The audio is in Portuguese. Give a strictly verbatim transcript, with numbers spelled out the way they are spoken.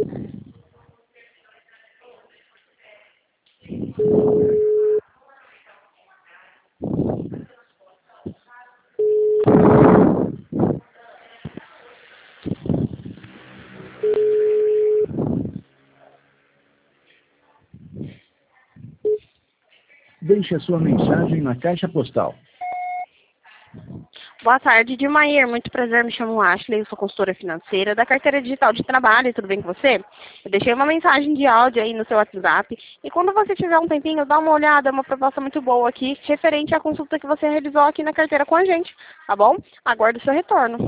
Deixe a sua mensagem na caixa postal. Boa tarde, Dilmair. Muito prazer, me chamo Ashley, eu sou consultora financeira da carteira digital de trabalho, tudo bem com você? Eu deixei uma mensagem de áudio aí no seu WhatsApp e quando você tiver um tempinho, dá uma olhada, é uma proposta muito boa aqui, referente à consulta que você realizou aqui na carteira com a gente, tá bom? Aguardo o seu retorno.